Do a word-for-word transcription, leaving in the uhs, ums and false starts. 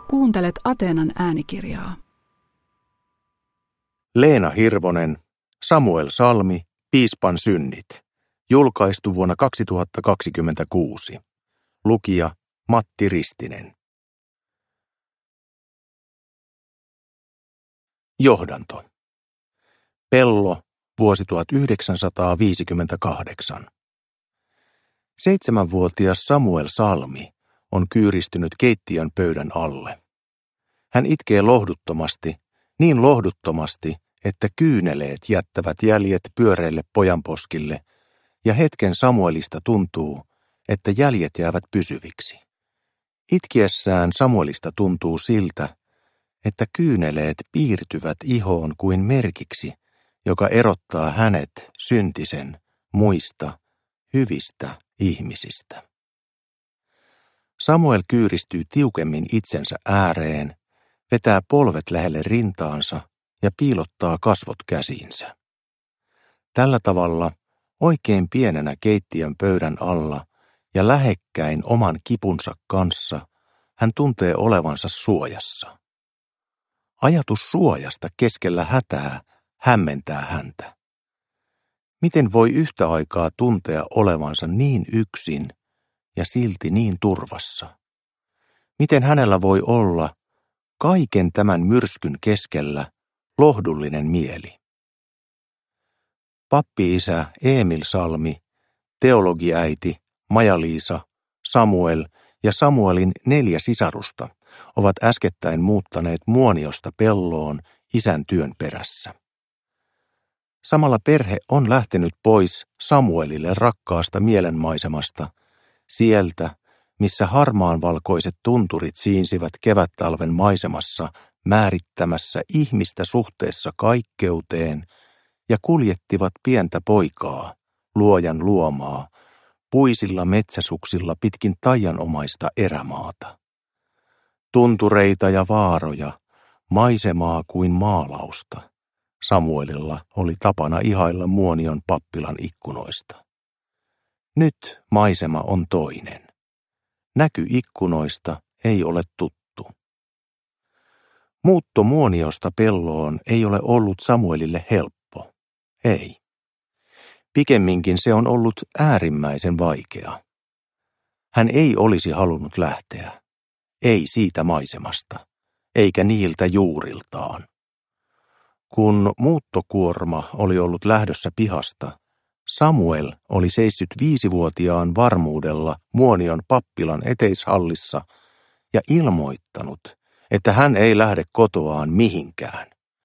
Kuuntelet Ateenan äänikirjaa. Leena Hirvonen, Samuel Salmi, Piispan synnit. Julkaistu vuonna kaksituhattakaksikymmentäkuusi. Lukija Matti Ristinen. Johdanto. Pello, vuosi tuhatyhdeksänsataaviisikymmentäkahdeksan. Seitsemänvuotias Samuel Salmi on kyyristynyt keittiön pöydän alle. Hän itkee lohduttomasti, niin lohduttomasti, että kyyneleet jättävät jäljet pyöreille pojanposkille, ja hetken Samuelista tuntuu, että jäljet jäävät pysyviksi. Itkiessään Samuelista tuntuu siltä, että kyyneleet piirtyvät ihoon kuin merkiksi, joka erottaa hänet syntisen muista hyvistä ihmisistä. Samuel kyyristyy tiukemmin itsensä ääreen, vetää polvet lähelle rintaansa ja piilottaa kasvot käsiinsä. Tällä tavalla oikein pienenä keittiön pöydän alla ja lähekkäin oman kipunsa kanssa hän tuntee olevansa suojassa. Ajatus suojasta keskellä hätää hämmentää häntä. Miten voi yhtä aikaa tuntea olevansa niin yksin ja silti niin turvassa? Miten hänellä voi olla kaiken tämän myrskyn keskellä lohdullinen mieli? Pappi-isä Emil Salmi, teologiäiti Maja-Liisa, Samuel ja Samuelin neljä sisarusta ovat äskettäin muuttaneet Muoniosta Pelloon isän työn perässä. Samalla perhe on lähtenyt pois Samuelille rakkaasta mielenmaisemasta, sieltä, missä harmaanvalkoiset tunturit siinsivät kevättalven maisemassa määrittämässä ihmistä suhteessa kaikkeuteen ja kuljettivat pientä poikaa, luojan luomaa, puisilla metsäsuksilla pitkin taianomaista erämaata. Tuntureita ja vaaroja, maisemaa kuin maalausta. Samuelilla oli tapana ihailla Muonion pappilan ikkunoista. Nyt maisema on toinen. Näky ikkunoista ei ole tuttu. Muutto Muoniosta Pelloon ei ole ollut Samuelille helppo. Ei. Pikemminkin se on ollut äärimmäisen vaikea. Hän ei olisi halunnut lähteä. Ei siitä maisemasta, eikä niiltä juuriltaan. Kun muuttokuorma oli ollut lähdössä pihasta, Samuel oli seissyt viisivuotiaan varmuudella Muonion pappilan eteishallissa ja ilmoittanut, että hän ei lähde kotoaan mihinkään.